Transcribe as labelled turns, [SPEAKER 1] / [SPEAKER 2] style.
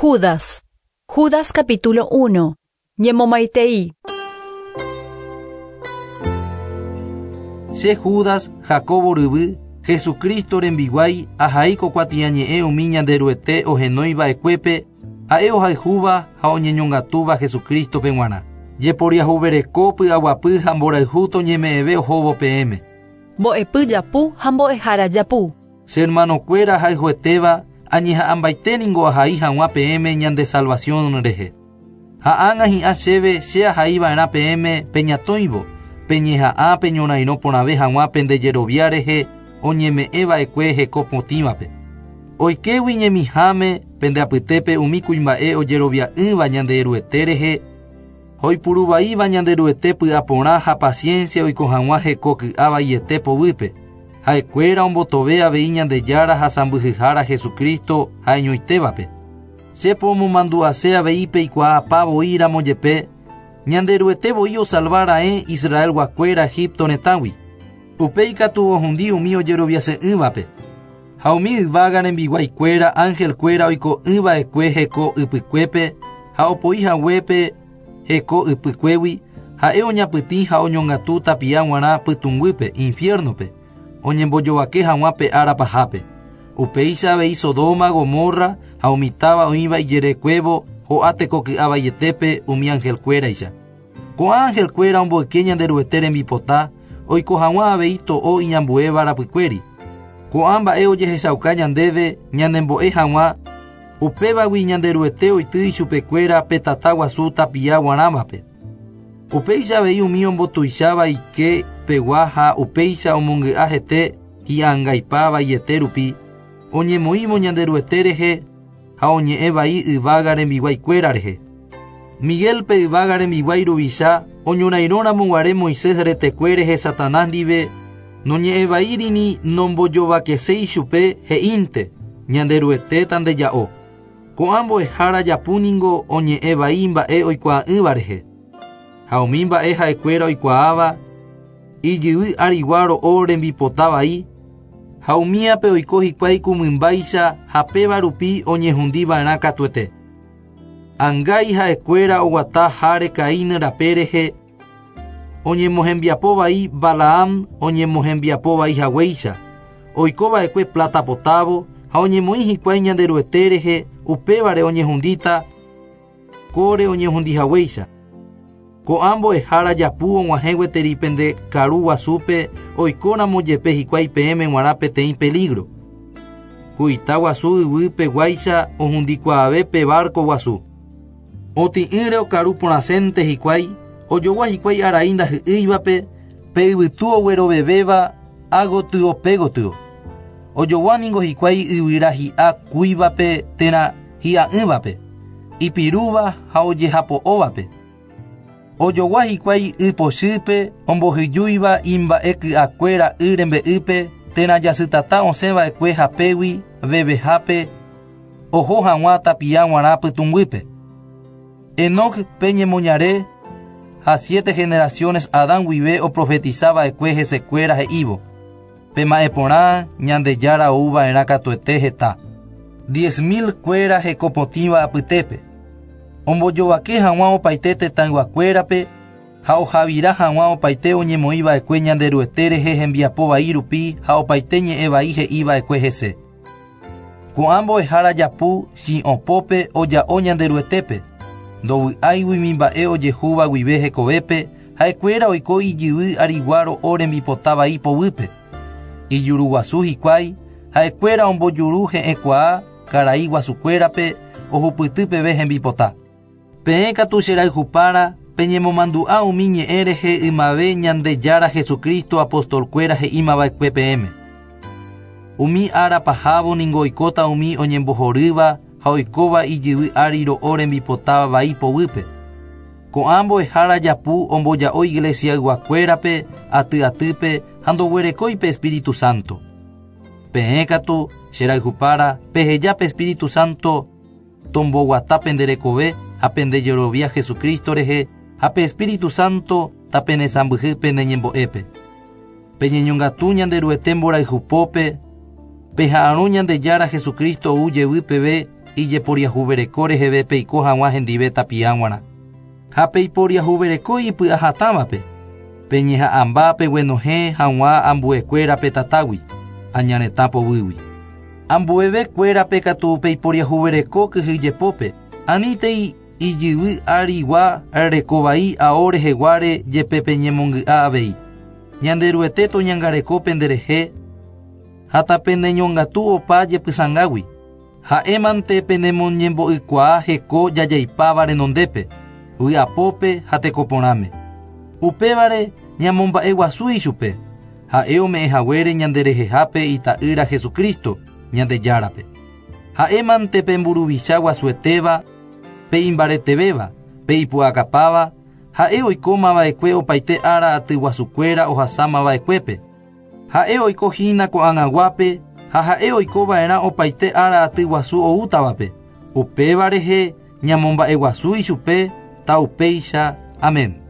[SPEAKER 1] Judas capítulo 1. Ñemomaitei.
[SPEAKER 2] Se Judas, Jacobo ryvy, Jesucristo rembiguái, ahaíko kuatiañe'ẽ umi ñanderuete ohenoiva ekuépe, ha'e ohayhúva ha oñeñongatúva Jesucristope g̃uarã. Jeporiahuvereko py'aguapy ha mborayhu toñeme'ẽve ohóvo peẽme.
[SPEAKER 1] Mbo'epy japu ha mbo'ehára japu.
[SPEAKER 2] Che hermanokuéra ahayhuetéva añeha'ãmbaiténiko ahai hag̃ua peẽme ñande salvación rehe. Ha'ãnga hi'ã chéve che ahaiva'erã peẽme peñatõivo, peñeha'ã peñorairõ porãve hag̃ua pendejerovia rehe oñeme'ẽva'ekue heko potĩvape. Oikegui ñemiháme pendeapytépe umi kuimba'e ojerovia'ỹva ñanderuete rehe, oipuruvaíva ñanderuete py'aporã ha paciencia oiko hag̃ua heko ky'a vaiete povýpe. Ha'ekuéra ombotove avei Ñandejára ha sãmbyhyhára Jesucristo ha eñoitévape. Chépo omomandu'ase avei peikuaapavoíramo jepe, ñanderuetevoi osalvara'e Israel guakuéra Egipto retãgui. Upéi katu ohundi umi ojeroviase'ỹvape. Ha umi yvága rembiguaikuéra ángelkuéra oiko'ỹva'ekue heko ypykuépe ha opoihaguépe heko ypykuégui, ha'e oñapytĩ ha oñongatu tapia g̃uarã pytũnguýpe, infiernope, oñembojovake hag̃ua pe ára pahápe. Upéicha avei Sodoma, Gomorra ha umitáva oĩva ijerekuévo ho'a tekoky'a vaietépe umi ángelkuéraicha. Ko'ã ángelkuéra omboyke ñanderuete rembipota, oiko hag̃ua avei to'o iñambuéva rapykuéri. Ko'ã mba'e ojehechauka ñandéve ñanembo'e hag̃ua, upévagui ñanderuete oity ichupekuéra pe tata guasu tapia g̃uarãvape. Upéicha avei umi ombotuicháva ike pegua ha upéicha omongy'a hete hi'ãngaipa vaiete rupi, oñemoĩvo ñanderuete rehe ha oñe'ẽ vai yvága rembiguaikuéra rehe. Miguelpe yvága rembiguái ruvicha oñorairõramoguare Moisés retekue rehe Satanás ndive, noñe'ẽvaírini nombojovakeséi chupe he'ínte ñanderuete tandeja'o. Ko'ã mbo'ehára japúningo oñe'ẽ vai mba'e oikuaa'ỹva rehe. Ha umi mba'e ha'ekuéra oikuaáva ijyvy arigua ro'o rembipota vai, ha umíape oiko hikuái kumymbáicha ha péva rupi oñehundiva'erã katuete. Ángai ha'ekuéra oguata háre Caín rape rehe, oñemohembiapo vai Balaam oñemohembiapo vaihaguéicha, oikova'ekue plata potávo ha oñemoĩ hikuái ñanderuete rehe upévare oñehundíta, kóre oñehundihaguéicha. Ko'ã mbo'ehára japu og̃uahẽ gueteri pende karu guasúpe oikóramo jepe hikuái peẽme g̃uarã peteĩ peligro. Kuita guasu yvy peguáicha ohundikuaave pe barco guasu. Oti'ỹre okaru porãsénte hikuái, ojogua hikuái arai ndahy'ỹivape pe yvytu oguerovevéva agotyo gotyo. Ojogua hikuái yvyra hi'a kúivape térã hi'a'ỹvape, ipirúva ha ojehapo'óvape. Ojogua hikuái y pochýpe ombohyjúiva imba'eky'akuéra y rembe'ýpe térã jasy tata osẽva'ekue hapégui vevehápe oho hag̃ua tapia g̃uarã pytũnguýpe. Enoc pe ñemoñare ha 7 generaciones Adán guive oprofetizava'ekue hesekuéra he'ívo. Pe ma'ẽ porã Ñandejára ouva'erã katuete heta. 10.000 kuéra hekopotĩva apytépe. Ombojovake hag̃ua opaite tetãyguakuérape ha ohavira hag̃ua opaite oñemoĩva'ekue ñanderuete rehe hembiapo vai rupi ha opaite ñe'ẽ vai he'íva'ekue hese. Ko'ã mbo'ehára japu chi'opópe oja'o ñanderuetépe, ndovy'áigui mimba'e ojehúva guive hekovépe ha'ekuéra oiko ijyvy arigua ro'o rembipota vai povýpe. Ijuru guasu hikuái ha'ekuéra ombojuru he'ẽkuaa karai guasukuérape ohupyty peve hembipota. Peẽ katu che rayhupára peñemomandu'a umi ñe'ẽ rehe ymave Ñandejára Jesucristo apostolkuéra he'ímava'ekue peẽme. Umi ára pahávo ningo oikóta umi oñembohorýva ha oikóva ijyvy ári ro'o rembipota vai povýpe. Ko'ã mbo'ehára japu omboja'o iglesia yguakuérape aty'atýpe ha ndoguerekóipe Espíritu Santo. Peẽ katu che rayhupára pehejápe Espíritu Santo tomboguata penderekove ha pendejerovia Jesucristo rehe ha pe Espíritu Santo tapenesãmbyhy pene ñembo'épe. Peñeñongatu ñanderuete mborayhupópe, peha'ãrõ Ñandejára Jesucristo ujevy peve ijeporiahuvereko reheve peiko hag̃ua hendive tapiág̃uarã. Ha peiporiahuvereko ipy'ahatávape. Peñeha'ãmba peguenohẽ hag̃ua ambuekuéra pe tatágui, añaretã povýgui. Ambuevekuéra pe katu peiporiahuvereko kyhyjepópe. Anítei ijyvy arigua rekovai ao reheguáre jepe peñemongy'a avei. Ñanderuete toñangareko penderehe ha tape neñongatu opa jepysangágui. Ha'émante penemoñembo'ykuaa heko jajaipáva renondépe, vy'apópe ha tekoporãme. Upévare ñamomba'eguasu ichupe, ha'e ome'ẽhaguére ñanderehehápe ita'ýra Jesukristo Ñandejárape. Ha'émante pe mburuvicha guasuetéva, pe imbaretevéva, pe ipu'akapáva, ha'e oiko mava'ekue opaite ára aty guasukuéra ohasa mava'ekuépe. Ha'e oiko hína ko'ag̃aguápe ha ha'e oikova'erã opaite ára aty guasu oútavape. Upéva rehe ñamomba'eguasu ichupe ta upéicha. Amén.